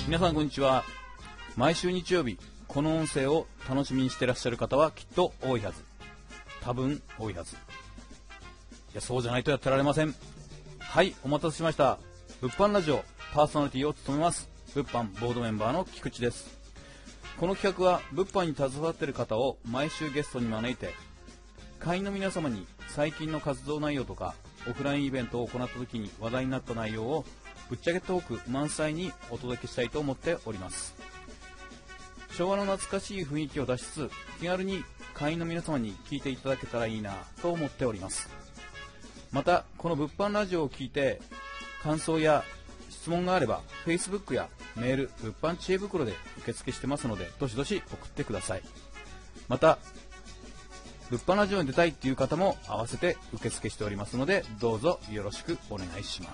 皆さんこんにちは。毎週日曜日この音声を楽しみにしていらっしゃる方はきっと多いはず。多分多いはず。いや、そうじゃないとやってられません。はい、お待たせしました。物販ラジオパーソナリティを務めます物販ボードメンバーの菊池です。この企画は物販に携わっている方を毎週ゲストに招いて、会員の皆様に最近の活動内容とかオフラインイベントを行った時に話題になった内容をぶっちゃけトーク満載にお届けしたいと思っております。昭和の懐かしい雰囲気を出しつつ、気軽に会員の皆様に聞いていただけたらいいなと思っております。またこの物販ラジオを聞いて感想や質問があれば Facebook やメール、物販知恵袋で受付してますので、どしどし送ってください。また物販ラジオに出たいっていう方も合わせて受付しておりますので、どうぞよろしくお願いします。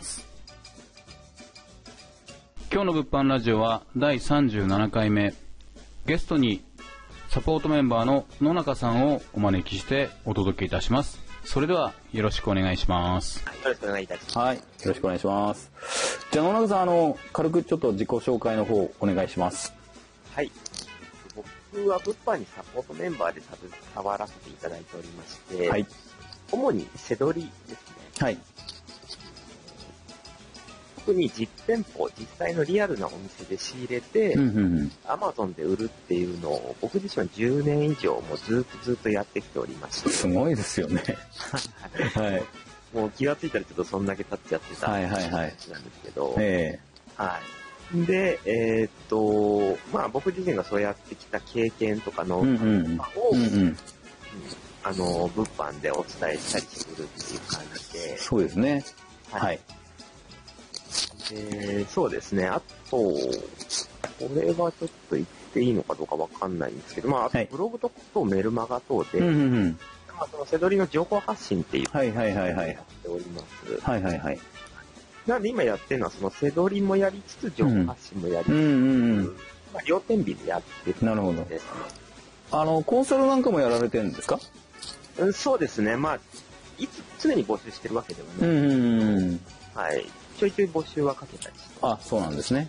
今日の物販ラジオは第37回目、ゲストにサポートメンバーの野中さんをお招きしてお届けいたします。それではよろしくお願いします。 はい、よろしくお願いいたします。 はい、よろしくお願いします。じゃあ野中さん、軽くちょっと自己紹介の方お願いします。 はい、僕は物販にサポートメンバーで携わらせていただいておりまして、はい、主に背取りですね。 はい。 特に実店舗、実際のリアルなお店で仕入れて、Amazon で売るっていうのを僕自身は10年以上もずっとやってきておりまして。 すごいですよね。 はい。もう気がついたらちょっとそんだけ経っちゃってた話なんですけど、はい。で、まあ僕自身がそうやってきた経験とかノウハウとかを、物販でお伝えしたりするっていう感じで。 そうですね。はい。 そうですね。あと、これはちょっと言っていいのかどうかわかんないんですけど、まあ、ブログとメルマガ等で、まあ、その背取りの情報発信っていうのをやっております。なんで今やってるのは、その背取りもやりつつ、情報発信もやりつつ、まあ、両天秤でやってるんですね。なるほど。コンサルなんかもやられてるんですか？ そうですね。まあ、常に募集してるわけではない。はい。ちょいちょい募集はかけたりして。 あ、そうなんですね。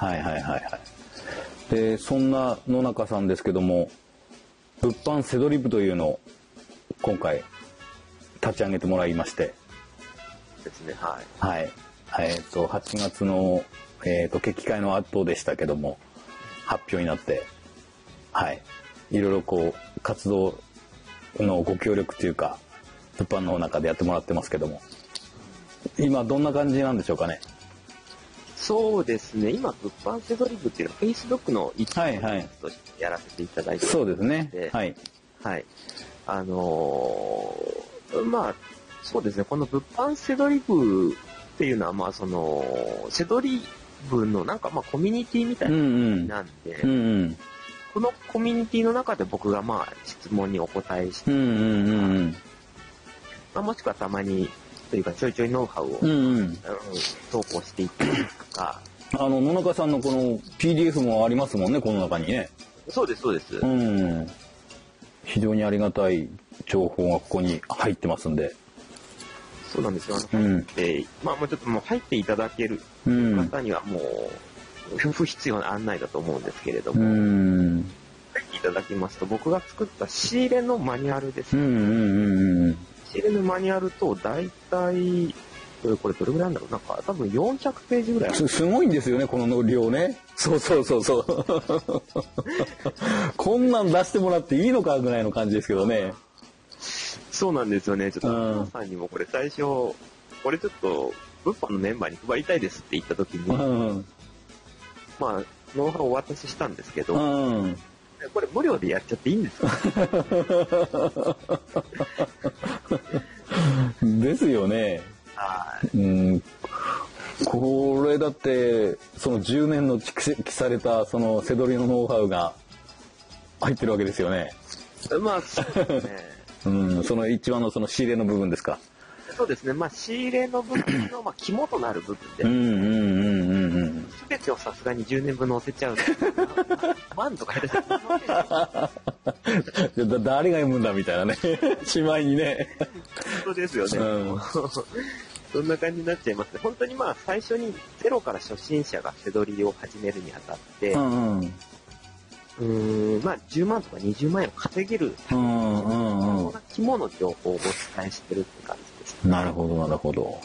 で、そんな野中さんですけども、物販背取り部というのを今回立ち上げてもらいまして。 ですね、 はい。8月の、決起会の後でしたけども、発表になって、はい。いろいろこう、活動のご協力というか、物販の中でやってもらってますけども、今どんな感じなんでしょうかね。 そうですね。今物販背取り部っていうのは Facebook の一部としてやらせていただいているそうですね。はい。 まあそうですね。この物販背取り部っていうのはまあその背取り部のなんかまあコミュニティみたいな感じなんで、このコミュニティの中で僕がまあ質問にお答えして、まあもしくはたまにというかちょいちょいノウハウを、投稿していったりとか。 野中さんのこの PDF もありますもんね、この中にね。 そうです、そうです。 非常にありがたい情報がここに入ってますんで。 そうなんですよ。まあもうちょっともう入っていただける方にはもう、不必要な案内だと思うんですけれども、入っていただきますと、僕が作った仕入れのマニュアルですね。仕入れのマニュアルと大体これどれぐらいなんだろう、なんか多分400ページぐらいある。 すごいんですよね、この量ね。そうこんなん出してもらっていいのかぐらいの感じですけどね。 そうなんですよね。ちょっと皆さんにもこれ最初これちょっと物販のメンバーに配りたいですって言った時に、まあノウハウをお渡ししたんですけど、これ無料でやっちゃっていいんですか？ ですよね。これだってその10年の蓄積されたその背取りのノウハウが入ってるわけですよね。 まあそうですね。 その一番のその仕入れの部分ですか。 そうですね。まあ仕入れの部分の肝となる部分で、全てをさすがに10年分載せちゃうと万とか下手したら誰が読むんだみたいなね。しまいにね。 本当ですよね。 そんな感じになっちゃいますね。本当にまあ最初にゼロから初心者が背取りを始めるにあたって、まあ10万とか20万円を稼げるための肝の情報をお伝えしてるって感じですね。 なるほど、なるほど。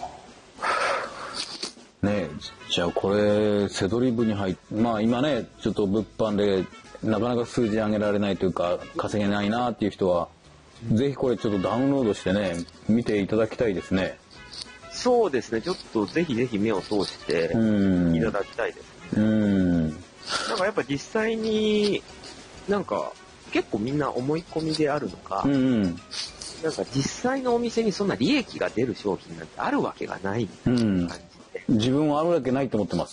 ね、じゃあこれ、背取り部に入って、まあ今ね、ちょっと物販でなかなか数字上げられないというか、稼げないなっていう人は、ぜひこれちょっとダウンロードしてね、見ていただきたいですね。 そうですね、ちょっとぜひぜひ目を通していただきたいですね。なんかやっぱ実際になんか結構みんな思い込みであるのか、なんか実際のお店にそんな利益が出る商品なんてあるわけがないみたいな感じで。 自分はあるわけないと思ってます。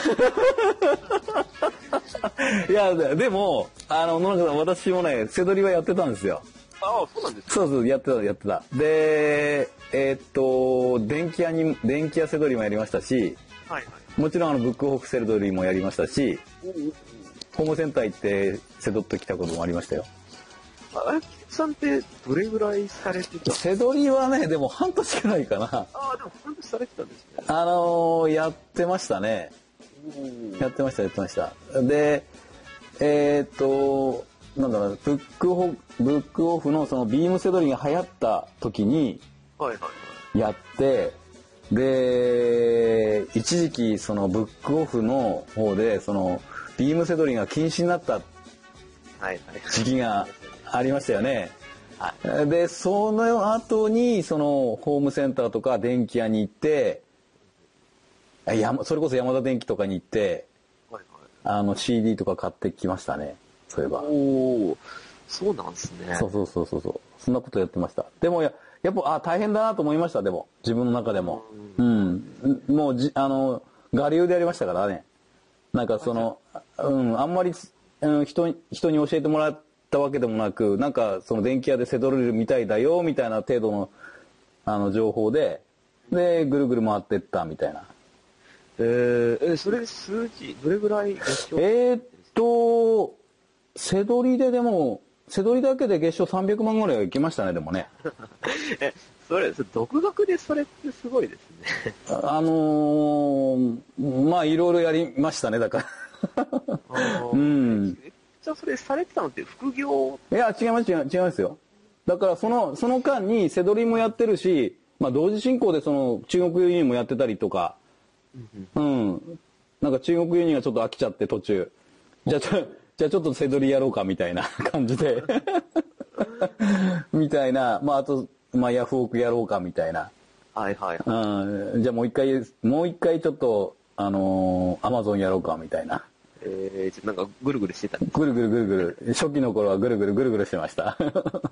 いや、でも、野中さん、私もね、背取りはやってたんですよ。 ああ、そうなんですか。 そうそう、やってた。で、電気屋背取りもやりましたし、はいはい、もちろんブックオフ背取りもやりましたし、ホームセンター行って背取ってきたこともありましたよ。 菊池さんってどれぐらいされてた？ 背取りはね、でも半年くらいかな。 ああ、でも半年されてたんですね。 やってましたね。やってました。で、なんだろう、ブックオフのそのビーム背取りが流行った時にやって、で、一時期そのブックオフの方でそのビーム背取りが禁止になった時期がありましたよね。で、その後にそのホームセンターとか電気屋に行って、それこそヤマダ電機とかに行って、CD とか買ってきましたね。そういえば。 おー、そうなんですね。 そう。そんなことやってました。でもやっぱ大変だなと思いました。でも自分の中でも、もう我流でやりましたからね。なんかそのあんまり人に教えてもらったわけでもなく、なんかその電気屋で背取れるみたいだよみたいな程度の情報でぐるぐる回ってったみたいな。 それ数字どれぐらい月賞？背取りで背取りだけで月賞300万ぐらいはいきましたね、でもね。 独学でそれってすごいですね。 まあいろいろやりましたね、だから。 じゃあそれされてたのって副業？ いや、違いますよ。だからその間に背取りもやってるし、まあ同時進行でその中国輸入もやってたりとか、なんか中国輸入がちょっと飽きちゃって途中。じゃあちょっと背取りやろうかみたいな感じでみたいな、まああとヤフオクやろうかみたいな。じゃあもう一回ちょっとアマゾンやろうかみたいな。 なんかぐるぐるしてたんですか？ ぐる初期の頃はぐるぐるしてました。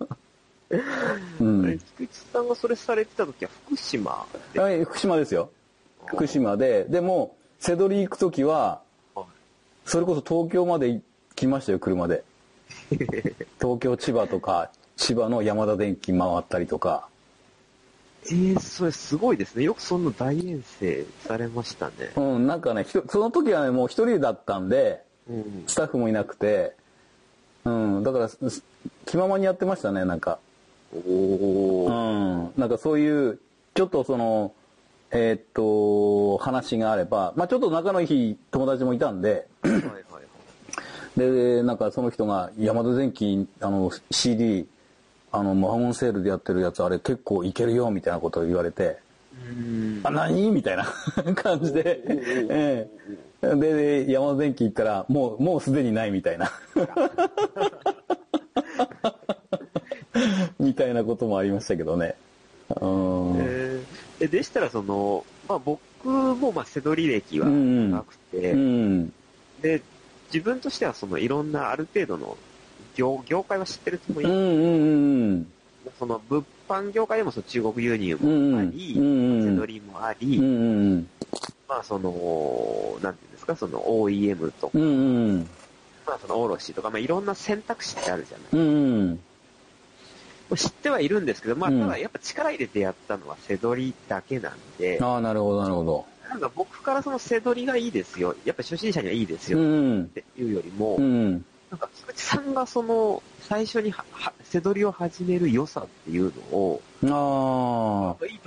菊池さんがそれされてた時は福島で？ はい、福島ですよ。福島でも背取り行く時はそれこそ東京まで来ましたよ、車で。東京、千葉とか、千葉のヤマダ電機回ったりとか。 それすごいですね。よくそんな大遠征されましたね。 なんかね、その時はね、もう一人だったんで、スタッフもいなくて、だから、気ままにやってましたね、なんか。なんかそういう、ちょっとその、話があれば、まあちょっと仲のいい友達もいたんで、で、なんかその人がヤマダ電機CD ワゴンセールでやってるやつあれ結構いけるよみたいなことを言われて、何みたいな感じで、でヤマダ電機行ったらもうすでにないみたいなみたいなこともありましたけどね。 でしたら僕も背取り歴はなくて、で自分としてはいろんなある程度の業界は知ってるつもりで、その物販業界でもその中国輸入もあり、背取りもあり、まあなんていうんですか、OEM とか、まあ卸とか、まあいろんな選択肢ってあるじゃないですか。知ってはいるんですけど、まあただやっぱ力入れてやったのは背取りだけなんで。 なるほど。 なんか僕から背取りがいいですよ、やっぱ初心者にはいいですよっていうよりも、なんか菊池さんが最初に背取りを始める良さっていうのを、いいところっ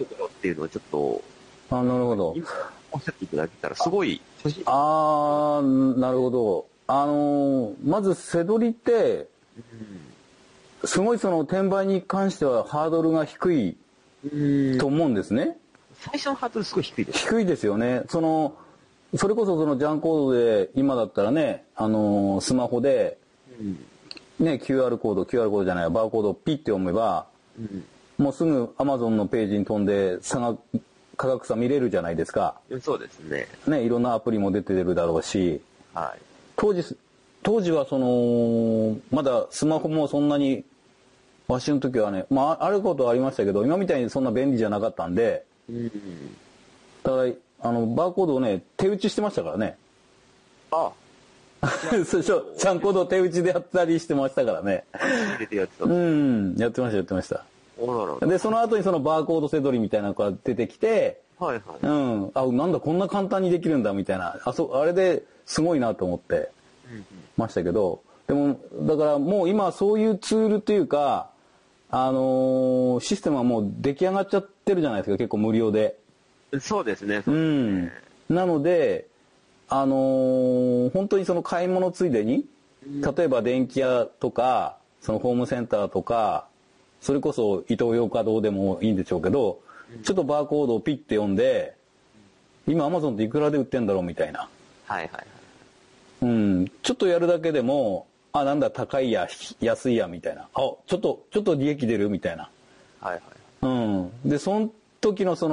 っていうのをちょっと、 なるほど。 今おっしゃっていただけたら、すごい、 なるほど。まず、背取りって、すごいその転売に関してはハードルが低いと思うんですね。 最初のハードルすごい低いです。 低いですよね。それこそそのジャンコードで、今だったらね、スマホで、ね、QR コードじゃない、バーコードをピッて読めば、もうすぐ Amazon のページに飛んで価格差見れるじゃないですか。 そうですね。 ね、いろんなアプリも出てるだろうし、 はい。 当時はまだスマホもそんなに、わしの時はね、まあ、あることはありましたけど、今みたいにそんな便利じゃなかったんで、だから、バーコードをね、手打ちしてましたからね。 あそうそう、ジャンコードを手打ちでやったりしてましたからね。 入れてやってた。 やってました。で、その後にそのバーコード背取りみたいなのが出てきて、 はいはい。 なんだ、こんな簡単にできるんだみたいな、あれですごいなと思ってましたけど、でも、だからもう今そういうツールというか、システムはもう出来上がっちゃってるじゃないですか、結構無料で。 そうですね。 なので、本当にその買い物ついでに、例えば電気屋とか、そのホームセンターとか、それこそイトーヨーカドーでもいいんでしょうけど、ちょっとバーコードをピッて読んで、今 Amazon っていくらで売ってんだろうみたいな。 はいはい。 ちょっとやるだけでも、なんだ、高いや、安いや、みたいな。ちょっと利益出るみたいな。 はいはい。 で、その時の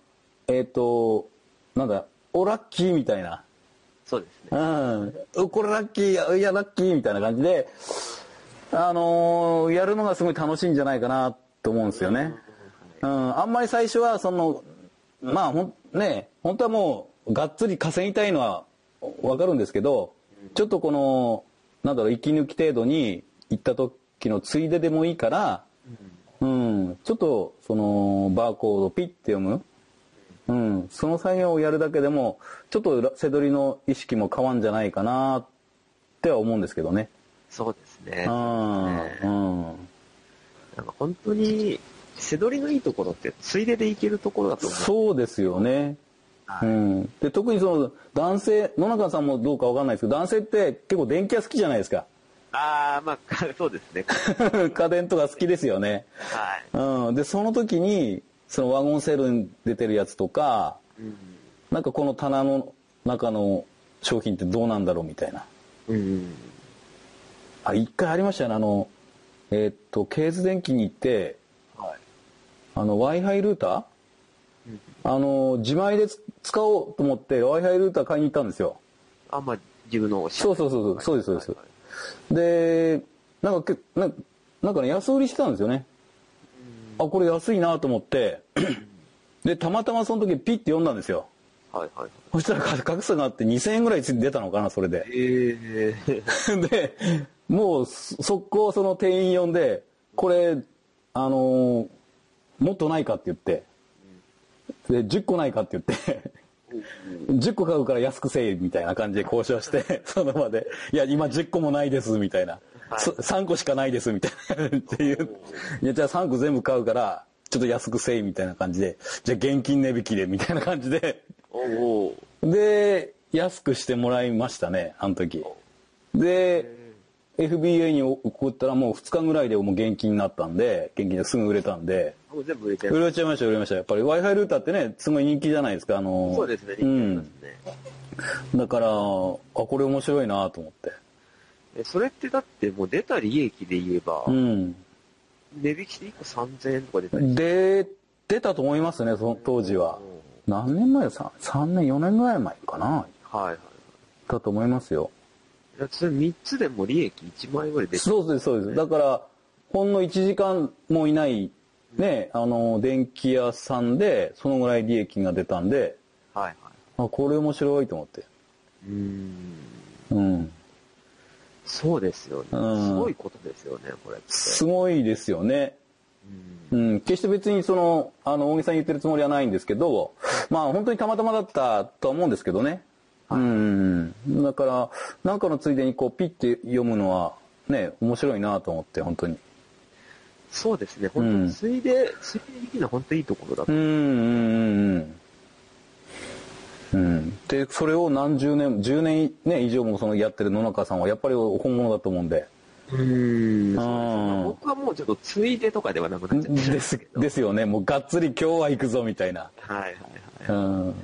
なんだ、ラッキーみたいな。 そうですね。 これラッキー、いや、ラッキーみたいな感じで、やるのがすごい楽しいんじゃないかなと思うんですよね。あんまり最初は、まあ、本当はもう、がっつり稼ぎたいのはわかるんですけど、ちょっとなんだろう、息抜き程度に行った時のついででもいいから、ちょっと、バーコードをピッて読む。その作業をやるだけでも、ちょっと背取りの意識も変わるんじゃないかなっては思うんですけどね。 そうですね。なんか本当に、背取りのいいところって、ついででいけるところだと思う。 そうですよね。で、特に男性、野中さんもどうかわかんないですけど、男性って結構電気屋好きじゃないですか。 まあ、そうですね。 家電とか好きですよね。 はい。 で、その時に、ワゴンセールに出てるやつとか、なんかこの棚の中の商品ってどうなんだろうみたいな。一回ありましたよね。ケーズ電機に行って、Wi-Fi ルーター自前で使おうと思って Wi-Fi ルーター買いに行ったんですよ。 まあ、自分のそうです。で、なんかね、安売りしてたんですよね。これ安いなと思って、で、たまたまその時ピッて読んだんですよ。そしたら格差があって2000円ぐらい出たのかな、それで。で、もう速攻その店員呼んで、これ、もっとないかって言って、で、10個ないかって言って、10個買うから安くせえみたいな感じで交渉して、その場で、いや、今10個もないですみたいな、3個しかないですみたいなっていう、いや、じゃあ3個全部買うから、ちょっと安くせえみたいな感じで、じゃあ現金値引きでみたいな感じで、で、安くしてもらいましたね、あの時。で、FBA に送ったらもう2日ぐらいでもう現金になったんで、現金ですぐ売れたんで。 全部売れちゃいました。やっぱり Wi-Fi ルーターってね、すごい人気じゃないですか。 そうですね、人気ですね。 だから、これ面白いなと思って。 それってだってもう出た利益で言えば、値引きして1個3000円とか出たり出たと思いますね、その当時は。何年前3年、4年ぐらい前かな。だと思いますよ。 それ3つでも利益1万円ぐらい出てる。 そうです。だから、ほんの1時間もいない、ね、電気屋さんで、そのぐらい利益が出たんで、これ面白いと思って。 そうですよね。すごいことですよね、これって。 すごいですよね。決して別に大げさに言ってるつもりはないんですけど、まあ本当にたまたまだったとは思うんですけどね。だから、なんかのついでにピッて読むのはね、面白いなと思って、本当に。 そうですね。本当ついでできるのは本当にいいところだと。 で、それを何十年、10年ね、以上もそのやってる野中さんはやっぱり本物だと思うんで。 僕はもうちょっとついでとかではなくなっちゃってるんですけど。 ですよね。もうがっつり今日は行くぞみたいな。 はいはいはい。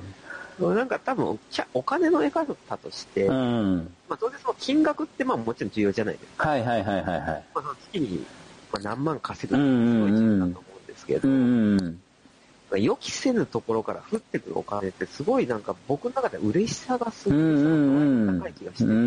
なんか多分、お金の得方として、まあ当然その金額ってまあもちろん重要じゃないですか。 はいはいはいはいはい。 まあその月に何万稼ぐってすごい重要だと思うんですけど、予期せぬところから降ってくるお金ってすごいなんか僕の中で嬉しさがすごい高い気がしてて。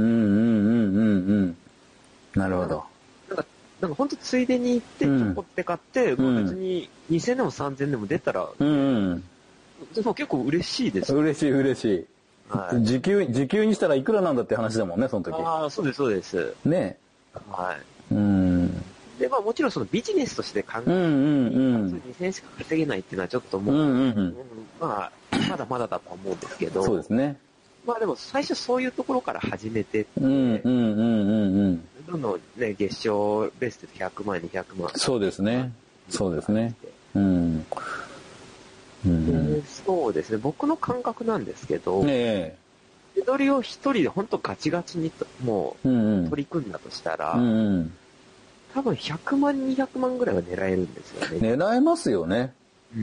なるほど。 なんか本当ついでに行ってちょこって買って、まあ別に2000でも3000でも出たら、でも結構嬉しいです。 嬉しい。はい、時給にしたらいくらなんだって話だもんね、その時。 ああ、そうですそうです。 ね。 はい。で、まあもちろんそのビジネスとして考えて、2000円しか稼げないっていうのはちょっともう、まあ、まだまだだと思うんですけど。 そうですね。 まあでも最初そういうところから始めてって、どんどんね、月賞ベースで100万、200万。 そうですね。そうですね。 そうですね。僕の感覚なんですけど、手取りを一人で本当ガチガチにもう取り組んだとしたら、多分100万、200万ぐらいは狙えるんですよね。 狙えますよね。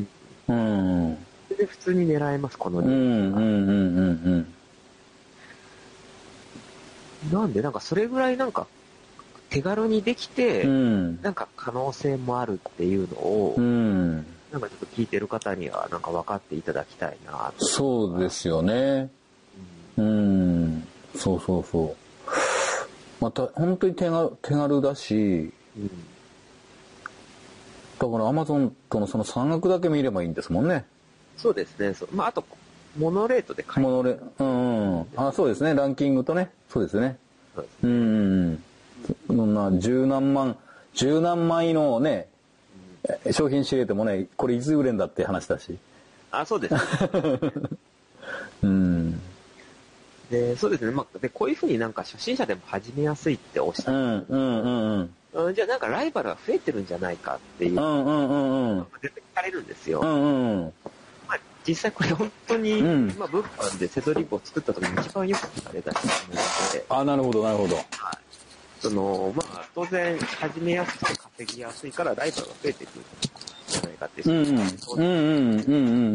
で普通に狙えます、この人なんで、なんかそれぐらいなんか手軽にできて、なんか可能性もあるっていうのを、なんかちょっと聞いてる方にはなんか分かっていただきたいなと。 そうですよね。そう。また本当に手軽だし、だからアマゾンとのその差額だけ見ればいいんですもんね。 そうですね。まああとモノレートで買える。 あ、そうですね。ランキングとね。そうですね。そんな十何万位のね、商品仕入れてもね、これいつ売れんだって話だし。 あ、そうです。で、そうですね。まあ、で、こういうふうになんか初心者でも始めやすいっておっしゃる。じゃあなんかライバルが増えてるんじゃないかっていう。出て聞かれるんですよ。まあ、実際これ本当に、まあ、物販でセドリブを作った時に一番よく聞かれた質問で。 あ、なるほど。はい。 まあ、当然始めやすくて稼ぎやすいからライバルが増えてくるんじゃないかっていう。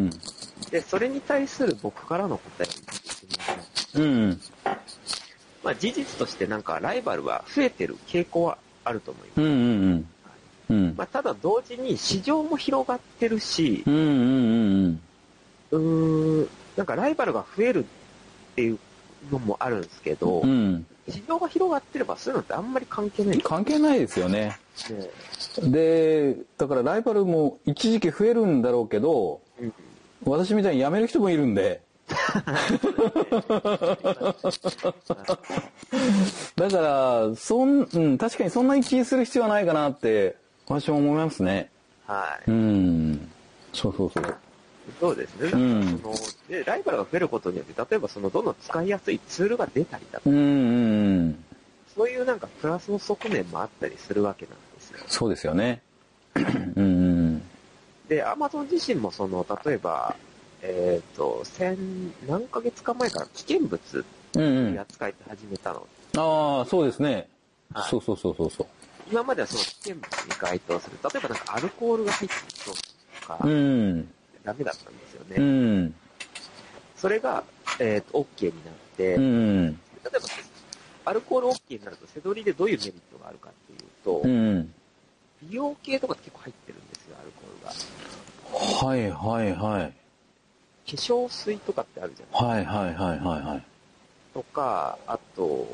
で、それに対する僕からの答えまあ、事実としてなんかライバルは増えてる傾向はあると思います。まあ、ただ同時に市場も広がってるし、なんかライバルが増えるっていうのもあるんですけど、市場が広がってればそういうのってあんまり関係ない。 関係ないですよね。で、だからライバルも一時期増えるんだろうけど、私みたいに辞める人もいるんで。だから確かにそんなに気にする必要はないかなって私も思いますね。 はい。 そうそうですね。でライバルが増えることによって例えばどんどん使いやすいツールが出たりだとか、そういうなんかプラスの側面もあったりするわけなんですよ。 そうですよね。 で、アマゾン自身も例えば何ヶ月か前から危険物に扱いて始めたの。 ああ、そうですね。そう。 今まではその危険物に該当する。例えばなんかアルコールが入ってる商品とか、ダメだったんですよね。それが、OK になって、例えば、アルコール OK になると、セドリでどういうメリットがあるかっていうと、美容系とかって結構入ってるんですよ、アルコールが。化粧水とかってあるじゃないですか。とか、あと、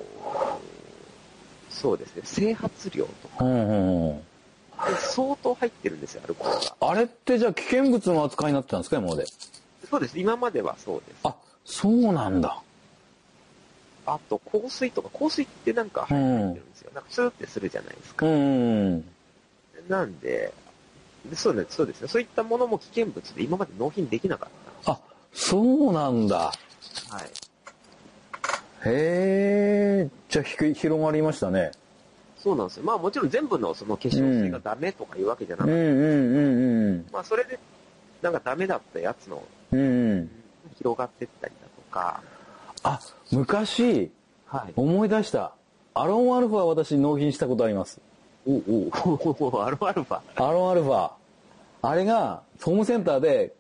そうですね、整髪料とか。相当入ってるんですよ、アルコールが。 あれってじゃあ危険物の扱いになってたんですか、今まで。 そうです、今まではそうです。 あ、そうなんだ。 あと、香水とか、香水ってなんか入ってるんですよ。なんかツーってするじゃないですか。なんで、そうですね。そういったものも危険物で今まで納品できなかった。 あ、そうなんだ。 はい。 へえ、じゃあ広がりましたね。 そうなんですよ。まあもちろん全部のその化粧水がダメとかいうわけじゃなくて、まあそれでなんかダメだったやつの、広がってったりだとか。 あ、昔、思い出した。アロンアルファ私納品したことあります。 アロンアルファ。 アロンアルファ。あれが、ホームセンターで、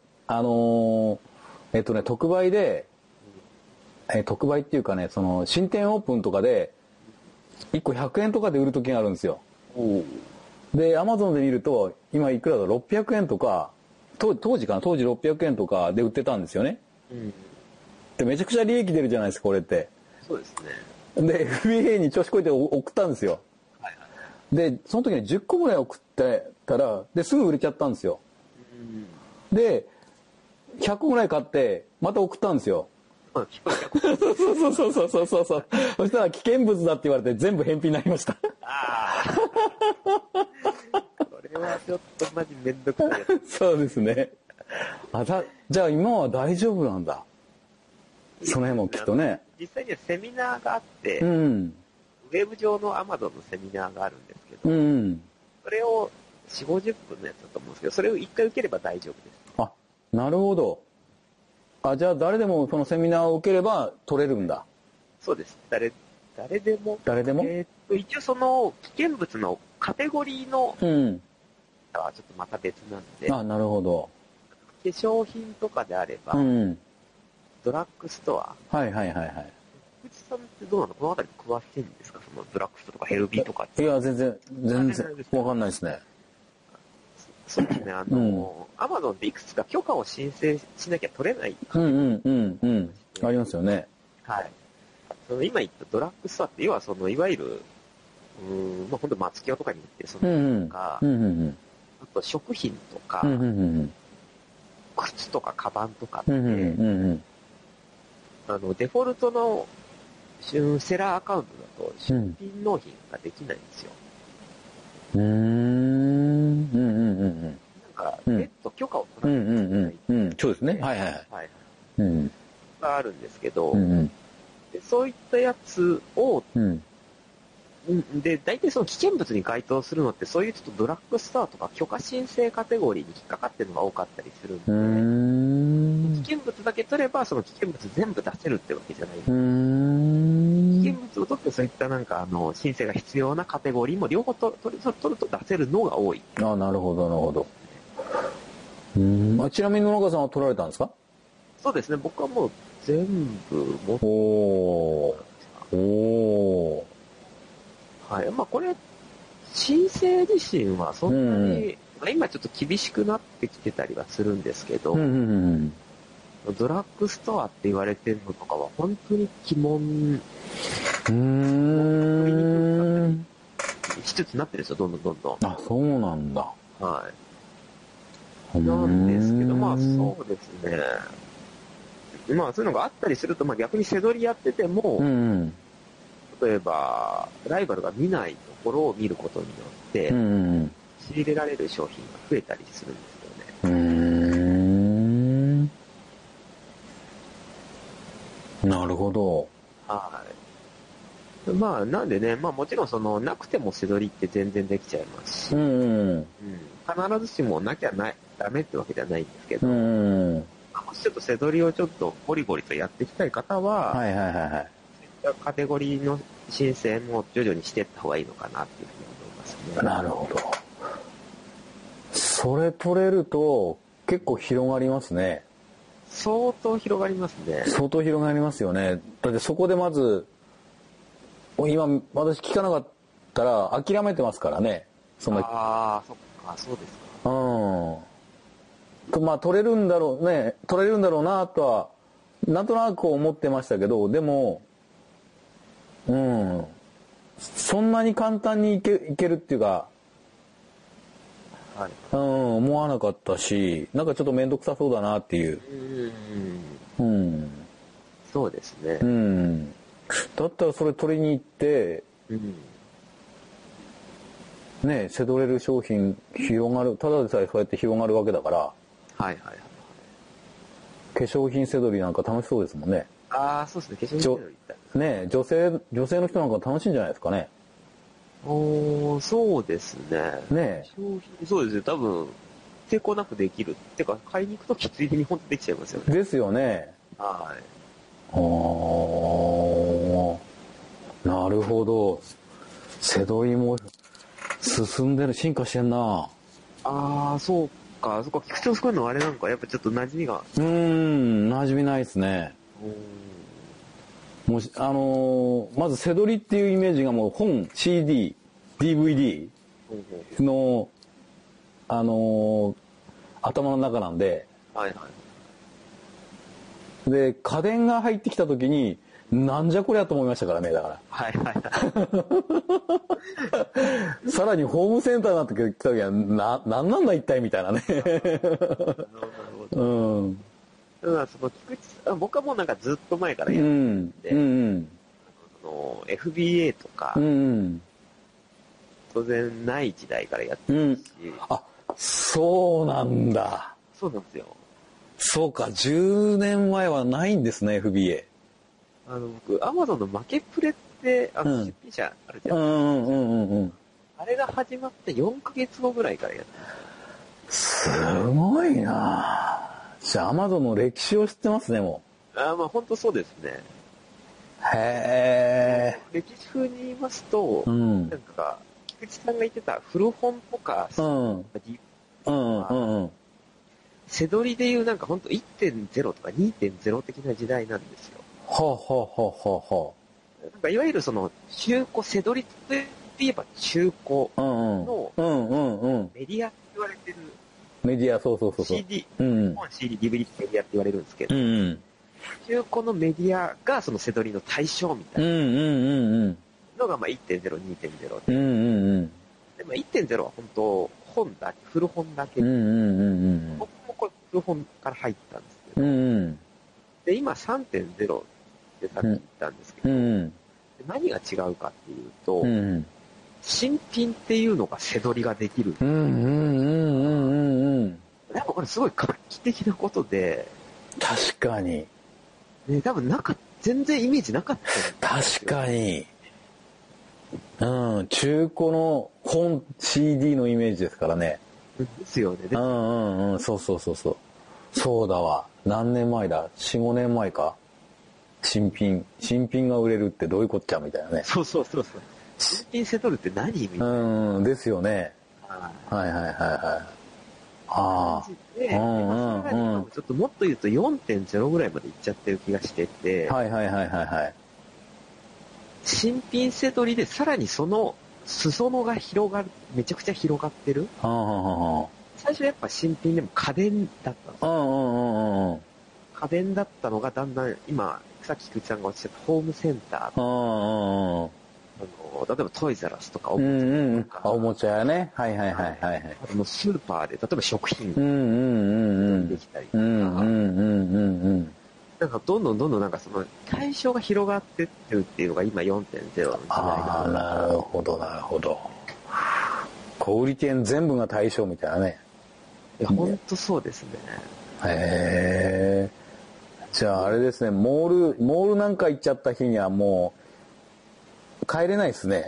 特売で、特売っていうかね、その、新店オープンとかで、1個100円とかで売るときがあるんですよ。で、アマゾンで見ると、今いくらだ、600円とか、当時600円とかで売ってたんですよね。で、めちゃくちゃ利益出るじゃないですか、これって。 そうですね。で、FBA に調子こいて送ったんですよ。で、その時に10個ぐらい送ってたら、で、すぐ売れちゃったんですよ。で、100個ぐらい買って、また送ったんですよ。そう。そしたら危険物だって言われて全部返品になりました。 これはちょっとマジめんどくさい。 そうですね。じゃあ今は大丈夫なんだ。その辺もきっとね。 実際にはセミナーがあって、ウェブ上の Amazon のセミナーがあるんですけど、それを4、50分のやつだと思うんですけど、それを1回受ければ大丈夫です。 あ、なるほど。じゃあ誰でもそのセミナーを受ければ取れるんだ。 そうです。誰でも。 誰でも一応その危険物のカテゴリーの、はちょっとまた別なんで。 なるほど。 化粧品とかであれば、ドラッグストア。福地さんってどうなの？このあたり詳しいんですか？そのドラッグストアとかヘルビーとかって。 いや、全然わかんないですね。 そうですね。Amazon っていくつか許可を申請しなきゃ取れない。 ありますよね。 はい。今言ったドラッグストアって、要はその、いわゆる、まあ、ほんと松清とかに行って、その、とか、あと食品とか、靴とかカバンとかって、デフォルトのセラーアカウントだと出品納品ができないんですよ。なんか、別途許可を取らなきゃいけない。 そうですね。 があるんですけど、でそういったやつを、で、大体その危険物に該当するのって、そういうちょっとドラッグストアとか許可申請カテゴリーに引っかかってるのが多かったりするんで、危険物だけ取れば、その危険物全部出せるってわけじゃない。危険物を取ってそういったなんか、申請が必要なカテゴリーも両方取ると出せるのが多い。 なるほど、なるほど。ちなみに野中さんは取られたんですか？ そうですね、僕はもう全部持ってはい。まあこれ、申請自身はそんなに、今ちょっと厳しくなってきてたりはするんですけど、ドラッグストアって言われてるのとかは本当に鬼門、一つになってるんですよ、どんどん。 あ、そうなんだ。 はい。なんですけど、まあそうですね。まあそういうのがあったりすると、まあ逆に背取りやってても、例えば、ライバルが見ないところを見ることによって、仕入れられる商品が増えたりするんですよね。なるほど。 はい。まあなんでね、まあもちろんその、なくても背取りって全然できちゃいますし、必ずしもなきゃダメってわけじゃないんですけど、もしちょっと背取りをちょっとゴリゴリとやっていきたい方は、カテゴリーの申請も徐々にしていった方がいいのかなっていうふうに思いますね。 なるほど。それ取れると結構広がりますね。 相当広がりますね。 相当広がりますよね。だってそこでまず、今私聞かなかったら諦めてますからね。 そっか、そうですか。 まあ取れるんだろうなとは、なんとなく思ってましたけど、でも、そんなに簡単にいけるっていうか、思わなかったし、なんかちょっとめんどくさそうだなっていう。 そうですね。 だったらそれ取りに行って、ね、背取れる商品広がる、ただでさえそうやって広がるわけだから、化粧品背取りなんか楽しそうですもんね。 そうですね、化粧品背取りね、女性の人なんか楽しいんじゃないですかね。 そうですね。 ね商品、そうですね。多分、抵抗なくできる。てか、買いに行くときついでに本当できちゃいますよね。 ですよね。 はい。 なるほど。背取りも進んでる、進化してんな。 そうか。そっか、菊池を作るのはあれなんか、やっぱちょっと馴染みが。 馴染みないですね。もし、まず背取りっていうイメージがもう本、CD、DVD の、頭の中なんで、 はいはい。 で、家電が入ってきた時に、なんじゃこりゃと思いましたからね、だから。 はいはい。 さらにホームセンターになってきた時は、なんなんだ一体みたいなね。 なるほど。うん。だからその菊池さん、僕はもうなんかずっと前からやってるんで、FBA とか、当然ない時代からやってるし、 そうなんだ。 そうなんですよ。 そうか、10年前はないんですね、FBA。 僕、アマゾンのマケプレって、出品者あるじゃないですか。あれが始まって4ヶ月後ぐらいからやってます。すごいなぁ。じゃあ、アマゾンの歴史を知ってますね、もう。まあ、本当そうですね。 へー。 歴史風に言いますと、なんか、菊池さんが言ってた古本とか、背取りでいうなんか本当 1.0 とか 2.0 的な時代なんですよ。なんかいわゆるその中古背取りといえば中古のメディアって言われてる。 メディア、そう。 CD、CD、DVD ってメディアって言われるんですけど、中古のメディアがその背取りの対象みたいなのがまあ 1.0、2.0 で。でも 1.0 は本当本だけ、古本だけ。僕もこれ古本から入ったんですけど、で、今 3.0 ってさっき言ったんですけど、何が違うかっていうと、新品っていうのが背取りができる。でもこれすごい画期的なことで。 確かに。 ね、多分全然イメージなかったんですよ。 確かに。中古の本 CD のイメージですからね。 ですよね。 そう。そうだわ。何年前だ ?4、5年前か。新品が売れるってどういうこっちゃみたいなね。 そう。新品背取るって何みたいな。 ですよね。はい。 で、ちょっともっと言うと 4.0 ぐらいまでいっちゃってる気がしてて、新品背取りでさらにその裾野がめちゃくちゃ広がってる。最初やっぱ新品でも家電だったんですよ。家電だったのがだんだん今、さっき菊池さんがおっしゃったホームセンター例えばトイザラスとかおもちゃやね。はい。 あとスーパーで、例えば食品できたりとか、なんかどんどんなんかその対象が広がってってるっていうのが今 4.0 の時代なるほど。小売店全部が対象みたいなね。 いや、ほんとそうですね。 へー。じゃああれですね、モールなんか行っちゃった日にはもう帰れないですね。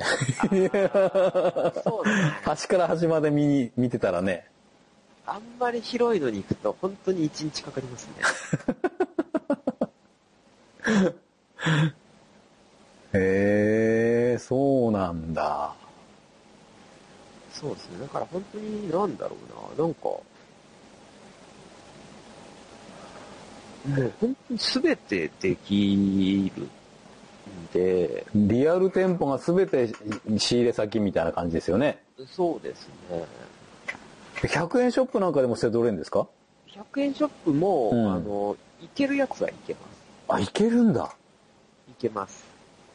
そうですね。 端から端まで見てたらね。 あんまり広いのに行くと本当に1日かかりますね。 へえ、そうなんだ。 そうですね。だから本当になんだろうな、なんか、もう本当に全てできるんで。 リアル店舗が全て仕入れ先みたいな感じですよね。 そうですね。 100円ショップなんかでも捨て取れるんですか ？100円ショップも、行けるやつはいけます。 あ、行けるんだ。 行けます。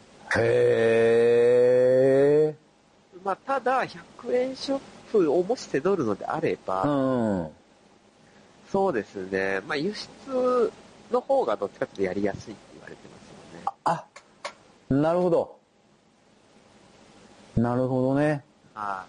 へー。 まあ、ただ、100円ショップをもし手取るのであれば、そうですね。まあ、輸出の方がどっちかというとやりやすいって言われてますよね。 なるほど。なるほどね。 はい。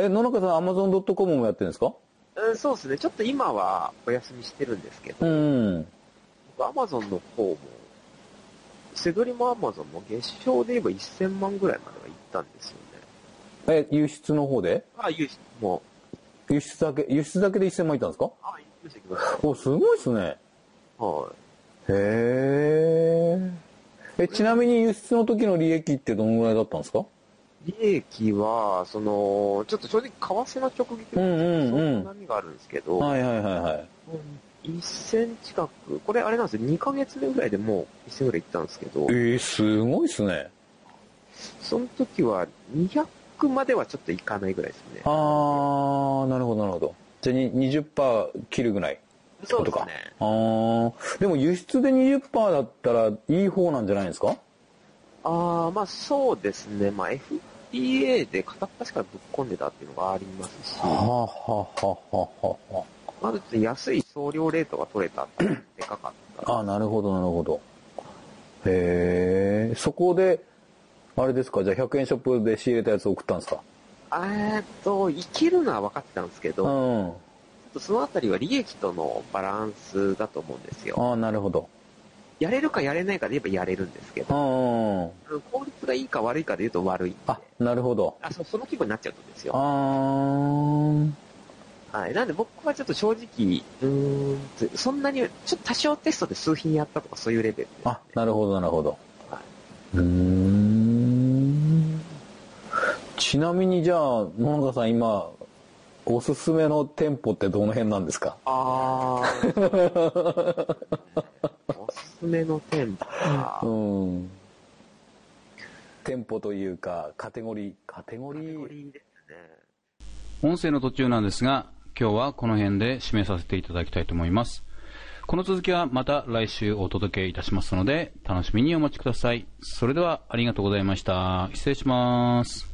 野中さん、Amazon.com もやってるんですか？ そうですね。ちょっと今はお休みしてるんですけど、僕 Amazon の方もセドリもアマゾンも月賞で言えば1000万ぐらいまでは行ったんですよね。 輸出の方で？ 輸出も。 輸出だけで1000万いったんですか？ 輸出行きました。 お、すごいっすね。 はい。 へえ。ちなみに輸出の時の利益ってどのぐらいだったんですか？ 利益は、ちょっと正直為替の直撃の波があるんですけど、 はいはいはいはい。 1000近く、これあれなんですよ、2ヶ月目ぐらいでもう1000ぐらいいったんですけど、 すごいっすね。 その時は200まではちょっといかないぐらいですね。 あー、なるほどなるほど。じゃあ 20% 切るぐらい。 そうですね。 でも輸出で 20% だったらいい方なんじゃないですか？ まあそうですね。まあ FTA で片っ端からぶっ込んでたっていうのがありますし、まず安い送料レートが取れたってでかかった。 なるほどなるほど。へえ。そこであれですか、じゃあ100円ショップで仕入れたやつを送ったんですか？ いけるのは分かってたんですけど、そのあたりは利益とのバランスだと思うんですよ。 なるほど。 やれるかやれないかで言えばやれるんですけど、効率がいいか悪いかで言うと悪いんで。 なるほど。 その規模になっちゃうんですよ。はい。なんで僕はちょっと正直、そんなに、ちょっと多少テストで数品やったとかそういうレベルです、ね。 なるほどなるほど。はい、ちなみにじゃあ、野中さん今、おすすめの店舗ってどの辺なんですか？ おすすめの店舗か。 店舗というか、カテゴリーですね。 音声の途中なんですが、今日はこの辺で締めさせていただきたいと思います。この続きはまた来週お届けいたしますので、楽しみにお待ちください。それではありがとうございました。失礼します。